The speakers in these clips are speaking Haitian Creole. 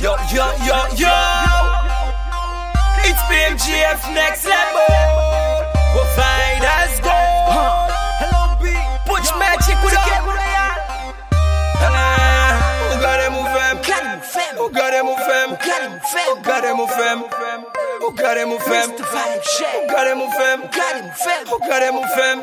Yo. It's BMGF next level. We'll find us go. Hello B. Butch Magic with a kid. Who got him move him? Who got him move him? Who got him move him? Who got him move him? Who got him move him? Who got him move him?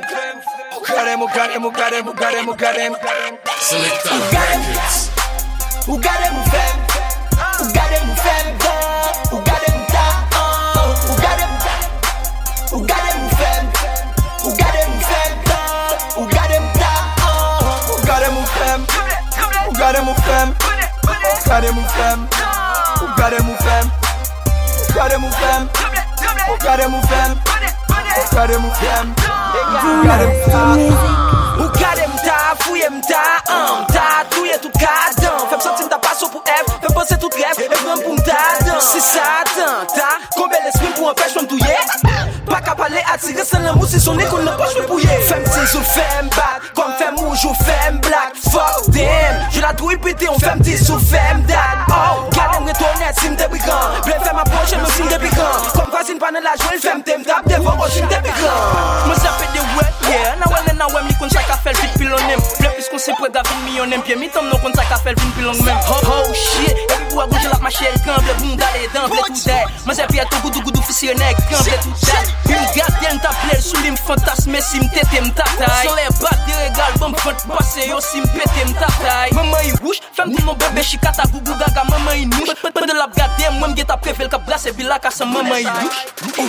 Who got him? Select records. Who got him move him? Who got him move him? Who got him down? Who got him? Who got him move him? Who got him move him? Who got him down? Who got him move him? Who got him move him? Who got him move him? Who got him move him? Who got him move him? Who got him move him? Who got him move him? Who got him down? Who got him down? Fouille him down. Ta touille tout cadre. Fais-moi sentir ta passion pour F. Fais penser tout rêve. Et prends pour m'tadre. C'est ça, ta. Combien l'esprit pour empêcher me douiller? Pas qu'à parler, attirer sans l'amour, c'est son nez qu'on n'a pas joué pour yé. Femme tis ou femme back. Comme femme rouge ou femme black. Fuck them. Je la trouve pété, on femme tis ou femme dad. Oh, galère retourner à sim des brigands. Plein femme approche, me sim des brigands. Comme voisine pas dans la joie, femme t'aime tap devant au sim des brigands. Moi ça fait des wet, yeah. Na ouais, mi kon sa ka fel vite pilonem. Ple plus qu'on se prête d'avoir millionnaire. Bien mi tom non kon sa ka fel vite pilong même. Oh shit. Et puis pour gauche la marcher le camp, le boom d'aller dans le tout day. Moi j'ai pied tout goudou fusionné camp le tout day. Une gardienne t'appelle sous lim fantasme si m'tete m'tataille. Sur les battes de régal, bon font passer yo si m'pete m'tataille. Maman il bouge, femme de mon bébé chikata gougou gaga maman il mouche. Pas de la garder, moi m'geta préfère le cap glace et puis la casse maman il bouge.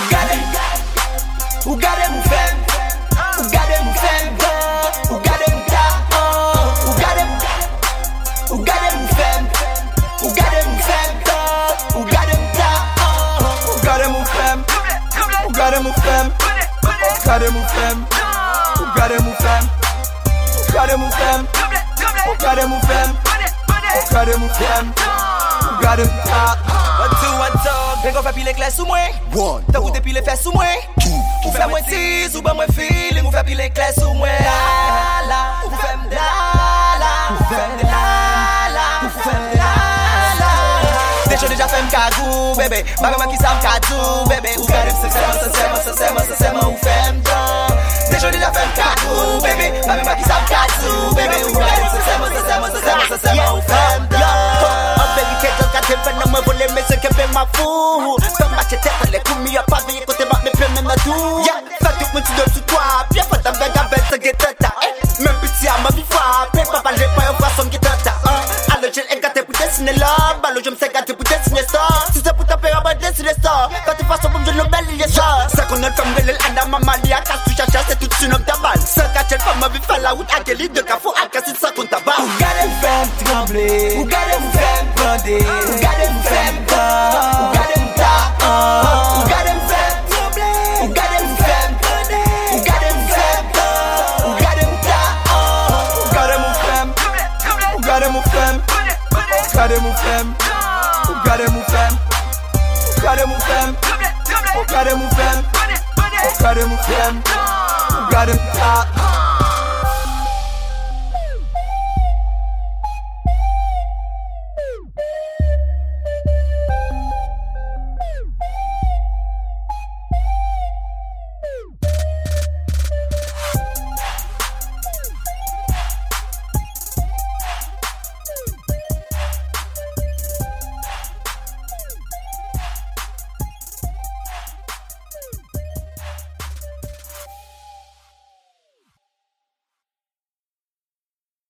Who got him femme? Who got him femme? Who got him down? Who got him? Who got him femme? Who got him femme? Who got him down? Who got him femme? Who got him femme? Who got him femme? Who got him femme? Who got him femme? Who got him femme? Who got him femme? Who got him down? One two. Vem qu'on fait pile clair sous moi. T'as goûté pile fait sous moi. Ou fait moi tease, ou ben moi feeling, ou fait pile clair sous moi. La, ou fait m'dala, ou fait m'dala, ou fait m'dala. Déjà fait m'kadou, bébé. Maman qui ça m'kadou, bébé. Ou fait m'sema, ou fait m'dala. Déjà fait m'kadou, bébé. Maman qui ça m'kadou, bébé. Ou fait m'sema, ou fait m'dala. Ven no me volé, me sé que ven ma fou. Fais ma tête, les coups m'y a pas veillé côté ma me plaît même à tout. Yeah, fais tout mon petit dos sous toi. Bien fait d'un verre avec ce qui t'attend. Même petit à ma vie frappe. Pas mal, j'ai pas un poisson qui t'attend. Alors j'ai gâté pour dessiner l'homme. Alors je me sais gâté pour dessiner ça. Si c'est pour taper, on va dessiner ça. Quand tu fasses un bon, je ne m'aille les ça. Ça qu'on a comme le l'anda maman lia. Quand tu cherches, c'est tout de suite un tabal. Ça gâte pas ma vie, fait la route à quel lit de cafou à casser ça qu'on tabac. Who got him femme trembler? Who got him femme bander? Who got him femme down? Who got him down? Who got him femme trembler? Who got him femme bander? Who got him femme down? Who got him down? Who got him femme? Who got him femme? Who got him femme? Who got him femme? Who got him femme? Who got him femme? Who got him femme? Who got him down?